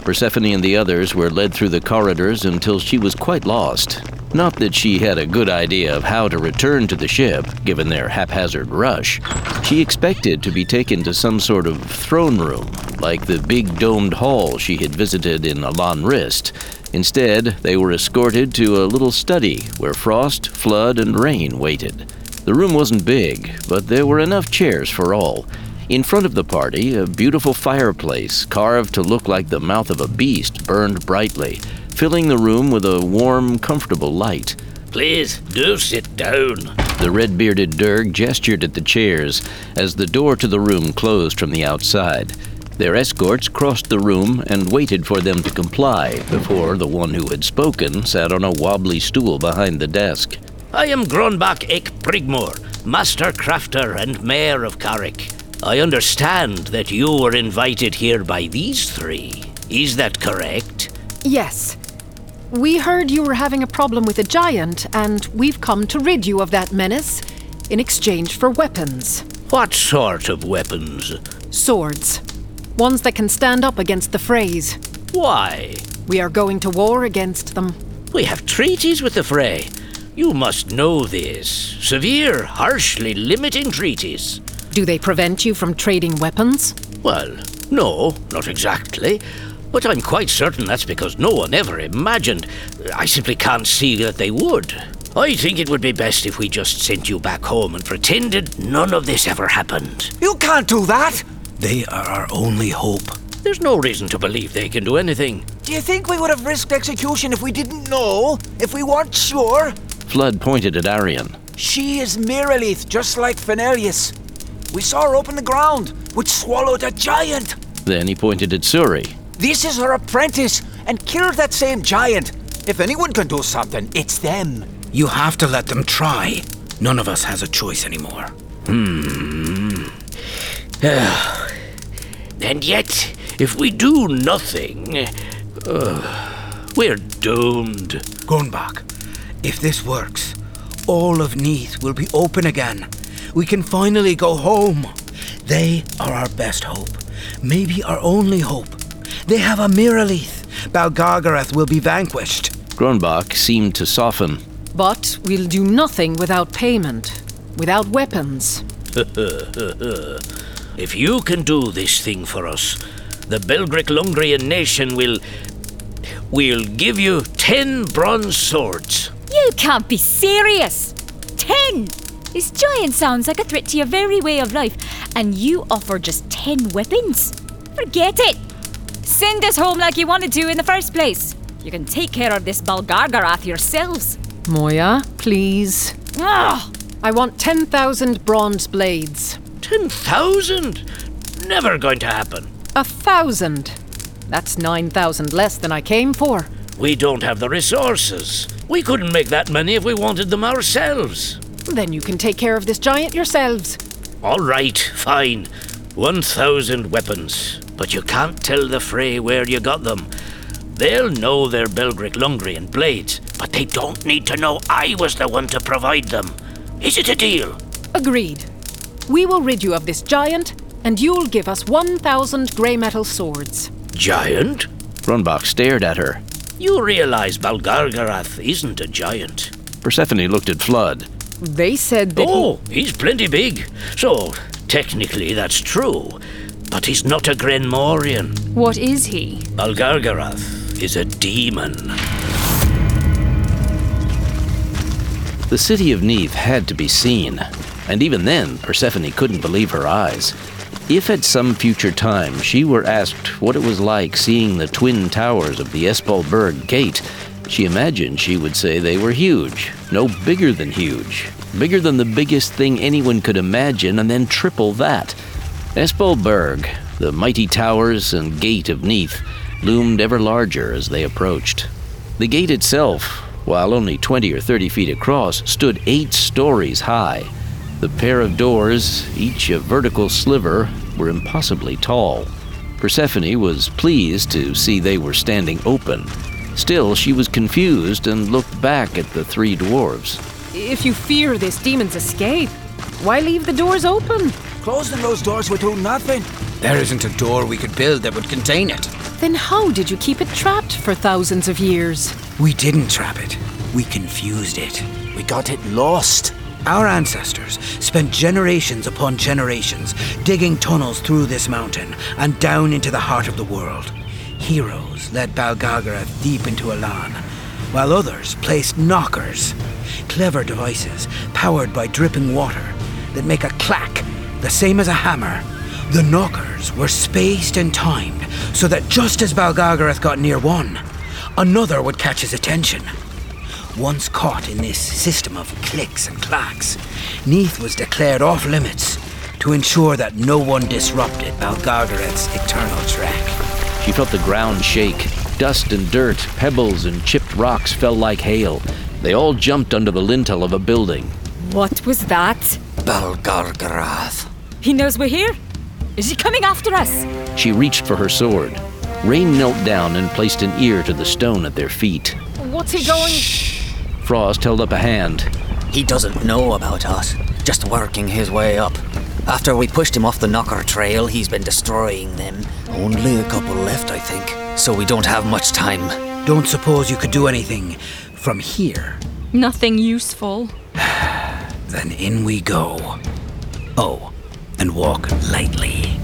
Persephone and the others were led through the corridors until she was quite lost. Not that she had a good idea of how to return to the ship, given their haphazard rush. She expected to be taken to some sort of throne room, like the big domed hall she had visited in Alan Rist. Instead, they were escorted to a little study where Frost, Flood, and Rain waited. The room wasn't big, but there were enough chairs for all. In front of the party, a beautiful fireplace, carved to look like the mouth of a beast, burned brightly, filling the room with a warm, comfortable light. Please, do sit down. The red-bearded Durg gestured at the chairs as the door to the room closed from the outside. Their escorts crossed the room and waited for them to comply before the one who had spoken sat on a wobbly stool behind the desk. I am Gronbach Ek Brigmore, Master Crafter and Mayor of Carrick. I understand that you were invited here by these three. Is that correct? Yes. We heard you were having a problem with a giant, and we've come to rid you of that menace in exchange for weapons. What sort of weapons? Swords. Ones that can stand up against the Freys. Why? We are going to war against them. We have treaties with the Frey. You must know this. Severe, harshly limiting treaties. Do they prevent you from trading weapons? Well, no, not exactly. But I'm quite certain that's because no one ever imagined. I simply can't see that they would. I think it would be best if we just sent you back home and pretended none of this ever happened. You can't do that! They are our only hope. There's no reason to believe they can do anything. Do you think we would have risked execution if we didn't know? If we weren't sure? Flood pointed at Arian. She is Miralith, just like Fenelius. We saw her open the ground, which swallowed a giant. Then he pointed at Suri. This is her apprentice, and killed that same giant. If anyone can do something, it's them. You have to let them try. None of us has a choice anymore. And yet, if we do nothing, we're doomed. Gronbach, if this works, all of Neath will be open again. We can finally go home. They are our best hope. Maybe our only hope. They have a Miralith. Balgargarath will be vanquished. Gronbach seemed to soften. But we'll do nothing without payment. Without weapons. If you can do this thing for us, the Belgric Lungrian nation we'll give you 10 bronze swords. You can't be serious! 10! This giant sounds like a threat to your very way of life, and you offer just 10 weapons? Forget it! Send us home like you wanted to in the first place. You can take care of this Balgargarath yourselves. Moya, please. Ah! I want 10,000 bronze blades. 10,000? Never going to happen. 1,000. That's 9,000 less than I came for. We don't have the resources. We couldn't make that many if we wanted them ourselves. Then you can take care of this giant yourselves. All right, fine. 1,000 weapons. But you can't tell the Frey where you got them. They'll know they're Belgric Lungrian blades, but they don't need to know I was the one to provide them. Is it a deal? Agreed. We will rid you of this giant, and you'll give us 1,000 grey metal swords. Giant? Gronbach stared at her. You realize Balgargarath isn't a giant. Persephone looked at Flood. They said that He's plenty big. So, technically that's true. But he's not a Grenmorian. What is he? Balgargarath is a demon. The city of Neath had to be seen, and even then, Persephone couldn't believe her eyes. If at some future time she were asked what it was like seeing the twin towers of the Espalberg Gate, she imagined she would say they were huge, no bigger than huge, bigger than the biggest thing anyone could imagine, and then triple that. Espalberg, the mighty towers and gate of Neath, loomed ever larger as they approached. The gate itself, while only 20 or 30 feet across, stood 8 stories high. The pair of doors, each a vertical sliver, were impossibly tall. Persephone was pleased to see they were standing open. Still, she was confused and looked back at the 3 dwarves. if you fear this demon's escape, why leave the doors open? Closing those doors would do nothing. There isn't a door we could build that would contain it. Then how did you keep it trapped for thousands of years? We didn't trap it. We confused it. We got it lost. Our ancestors spent generations upon generations digging tunnels through this mountain and down into the heart of the world. Heroes led Balgargarath deep into Alan, while others placed knockers, clever devices powered by dripping water that make a clack the same as a hammer. The knockers were spaced and timed so that just as Balgargarath got near one, another would catch his attention. Once caught in this system of clicks and clacks, Neath was declared off limits to ensure that no one disrupted Balgargarath's eternal trek. She felt the ground shake. Dust and dirt, pebbles and chipped rocks fell like hail. They all jumped under the lintel of a building. What was that? Balgargarath. He knows we're here? Is he coming after us? She reached for her sword. Rain knelt down and placed an ear to the stone at their feet. What's he going? Frost held up a hand. He doesn't know about us, just working his way up. After we pushed him off the Knocker Trail, he's been destroying them. Only a couple left, I think, so we don't have much time. Don't suppose you could do anything from here? Nothing useful. Then in we go. Oh, and walk lightly.